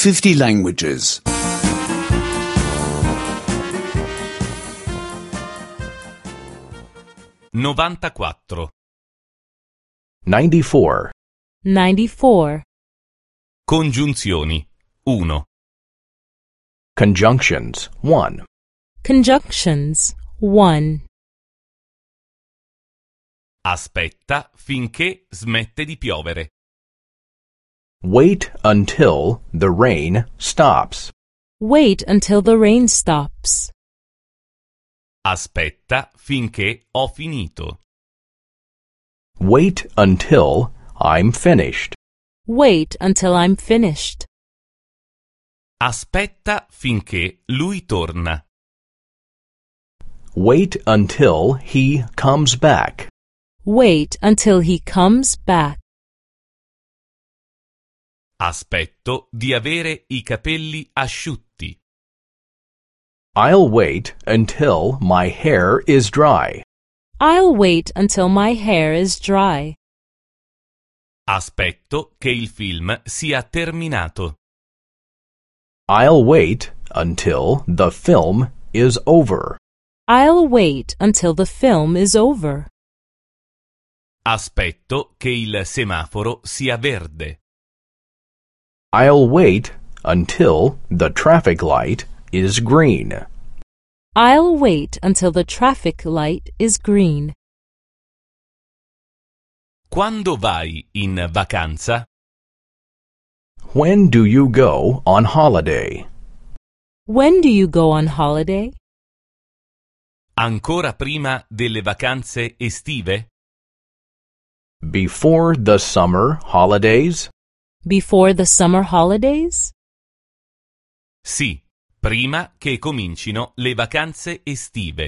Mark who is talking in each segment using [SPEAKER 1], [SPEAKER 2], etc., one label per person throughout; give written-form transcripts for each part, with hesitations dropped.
[SPEAKER 1] 50 languages.
[SPEAKER 2] 94.
[SPEAKER 3] 94.
[SPEAKER 4] 94.
[SPEAKER 2] Congiunzioni. 1.
[SPEAKER 3] Conjunctions. 1.
[SPEAKER 4] Conjunctions. 1.
[SPEAKER 2] Aspetta finché smette di piovere.
[SPEAKER 3] Wait until the rain stops.
[SPEAKER 4] Wait until the rain stops.
[SPEAKER 2] Aspetta finché ho finito.
[SPEAKER 3] Wait until I'm finished.
[SPEAKER 4] Wait until I'm finished.
[SPEAKER 2] Aspetta finché lui torna.
[SPEAKER 3] Wait until he comes back.
[SPEAKER 4] Wait until he comes back.
[SPEAKER 2] Aspetto di avere i capelli asciutti.
[SPEAKER 3] I'll wait until my hair is dry.
[SPEAKER 4] I'll wait until my hair is dry.
[SPEAKER 2] Aspetto che il film sia terminato.
[SPEAKER 3] I'll wait until the film is over.
[SPEAKER 4] I'll wait until the film is over.
[SPEAKER 2] Aspetto che il semaforo sia verde.
[SPEAKER 3] I'll wait until the traffic light is green.
[SPEAKER 4] I'll wait until the traffic light is green.
[SPEAKER 2] Quando vai in vacanza?
[SPEAKER 3] When do you go on holiday?
[SPEAKER 4] When do you go on holiday?
[SPEAKER 2] Ancora prima delle vacanze estive?
[SPEAKER 3] Before the summer holidays?
[SPEAKER 4] Before the summer holidays?
[SPEAKER 2] Sì, prima che comincino le vacanze estive.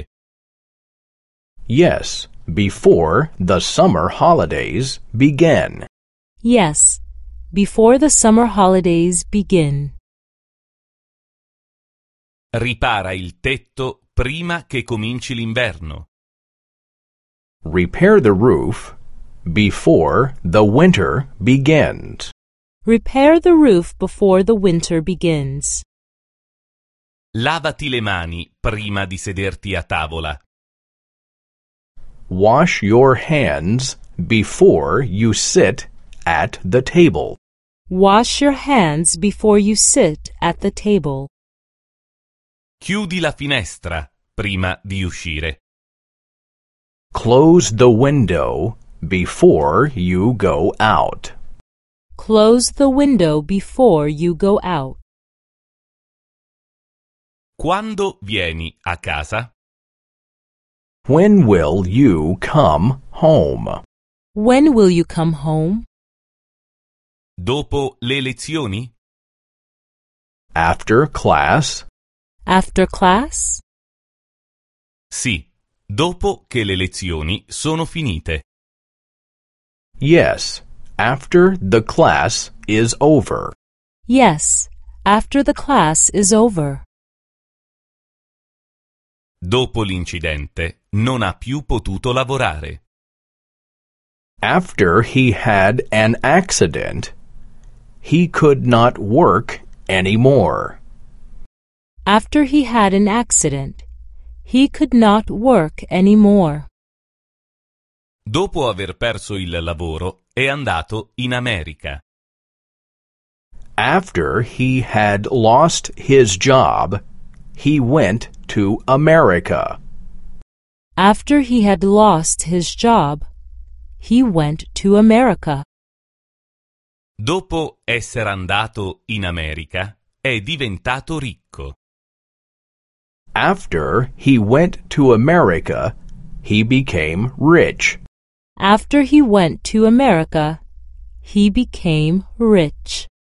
[SPEAKER 3] Yes, before the summer holidays begin.
[SPEAKER 4] Yes, before the summer holidays begin.
[SPEAKER 2] Ripara il tetto prima che cominci l'inverno.
[SPEAKER 3] Repair the roof before the winter begins.
[SPEAKER 4] Repair the roof before the winter begins.
[SPEAKER 2] Lavati le mani prima di sederti a tavola.
[SPEAKER 3] Wash your hands before you sit at the table.
[SPEAKER 4] Wash your hands before you sit at the table.
[SPEAKER 2] Chiudi la finestra prima di uscire.
[SPEAKER 3] Close the window before you go out.
[SPEAKER 4] Close the window before you go out.
[SPEAKER 2] Quando vieni a casa?
[SPEAKER 3] When will you come home?
[SPEAKER 4] When will you come home?
[SPEAKER 2] Dopo le lezioni?
[SPEAKER 3] After class?
[SPEAKER 4] After class?
[SPEAKER 2] Sì, dopo che le lezioni sono finite.
[SPEAKER 3] Yes, after the class is over.
[SPEAKER 4] Yes, after the class is over.
[SPEAKER 2] Dopo l'incidente non ha più potuto lavorare.
[SPEAKER 3] After he had an accident, he could not work anymore.
[SPEAKER 4] After he had an accident, he could not work anymore.
[SPEAKER 2] Dopo aver perso il lavoro è andato in America.
[SPEAKER 3] After he had lost his job, he went to America.
[SPEAKER 4] After he had lost his job, he went to America.
[SPEAKER 2] Dopo essere andato in America è diventato ricco.
[SPEAKER 3] After he went to America, he became rich.
[SPEAKER 4] After he went to America, he became rich.